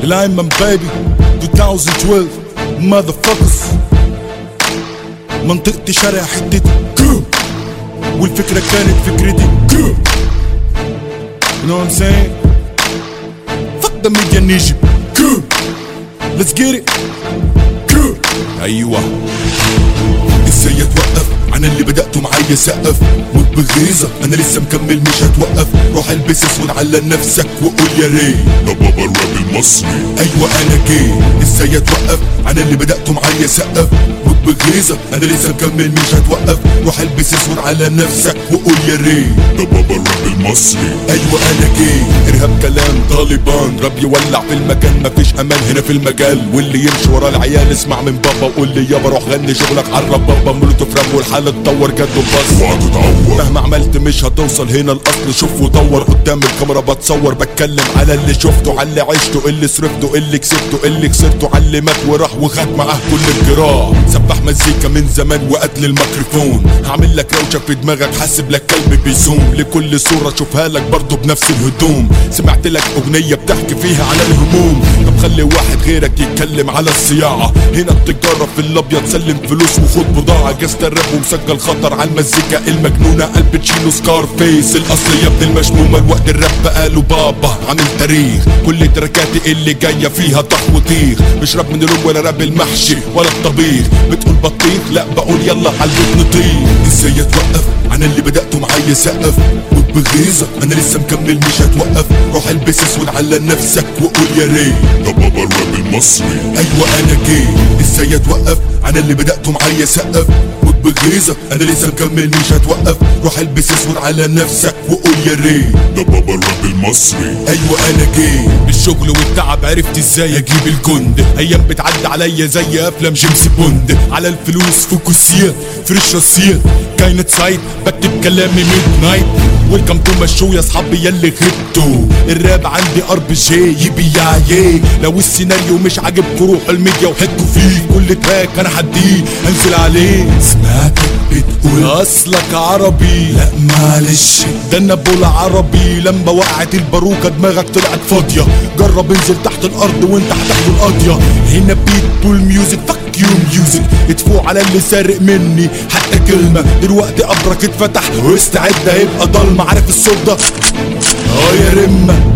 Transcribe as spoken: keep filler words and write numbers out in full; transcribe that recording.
الأيمن بيبي ألفين واثناشر motherfuckers. منطقتي شارع حتتي والفكرة كانت فكرتي. You know what I'm saying? Fuck the media نيجي. Let's get it. أيوة. ازاي اتوقف عن اللي بدأته معايا سقف موت بغيظة انا لسه مكمل مش هتوقف. روح البس اسود على نفسك وقول يا ريت ده بابا الراب المصري. ايوه انا جاي. ازاي اتوقف عن اللي بدأته معايا سقف موت بغيظة انا لسه مكمل مش هتوقف. روح البس اسود على نفسك وقول يا ريت ده بابا الراب المصري. ايوه انا جاي. ارهاب كلام طالبان راب يولع في المكان مفيش امان هنا في المجال. واللي يمشي ورا العيال اسمع من بابا وقول لي يابا روح غني شغلك عالرب بابا مولوتوف راب والحالة تطور جد وبس. وهتتعور مهما عملت مش هتوصل هنا الاصل. شوف ودور قدام الكاميرا بتصور بتكلم على اللي شفته على اللي عشته اللي صرفته اللي كسبته اللي خسرته على اللي مات وراح وخد معاه كل الجراح. سبح مزيكا من زمان وقتل الميكروفون. هعمل لك روشه في دماغك حاسب لك كلب بيزوم. لكل صوره اشوفها لك برضه بنفس الهدوم. سمعت لك اغنيه بتحكي فيها على الهموم. طب خلي واحد غيرك يتكلم على الصياعه. هنا التجاره في الابيض سلم فلوس وخد بضاعه. جاست الراب ومسجل خطر على المزيكا المجنونه. الباتشينو سكار فيس الاصل يا ابن المشمومه. الوقت الراب قالوا بابا عامل تاريخ. كل تركاتي اللي جايه فيها طخ وطيخ. مش راب من الروب ولا راب المحشي ولا الطبيخ. بتقول بطيخ لا بقول يلا عالبيت نطير. ازاي اتوقف عن اللي بدأته معايا سقف موت بغيظة انا لسه مكمل مش هتوقف. روح البس اسود على نفسك وقول يا ريت ده بابا الراب المصري. ايوه انا جاي. ازاي اتوقف عن اللي بدأته معايا سقف موت بغيظة انا لسه مكمل مش هتوقف. روح البس اسود على نفسك وقول يا ريت ده بابا الراب المصري. ايوه انا جاي. بالشغل والتعب عرفت ازاي اجيب الجند. ايام بتعدي عليا زي افلام جيمس بوند. على الفلوس فوكسيات فريش راسيات كاينت سايد بكتب كلامي ميد نايت. ويلكم تو مشو يا صحابي يلي غبتوا. الراب عندي ار بي جي يبي يا يي. لو السيناريو مش عاجبكوا روحوا الميديا وحكوا فيه. كل تراك انا حديه انزل عليه. سمعتك بتقول اصلك عربي لا معلش ده انا بقول عربي. لما وقعت الباروكه دماغك طلعت فاضيه. جرب انزل تحت الارض وانت هتاخد القضيه. هنا بيت بول ميوزك فك يو ميوزك. ادفعوا على اللي سارق مني حتى كلمه. دلوقتي قبرك اتفتح واستعد هيبقى ضلمه. عارف الصوت ده اه يا رمه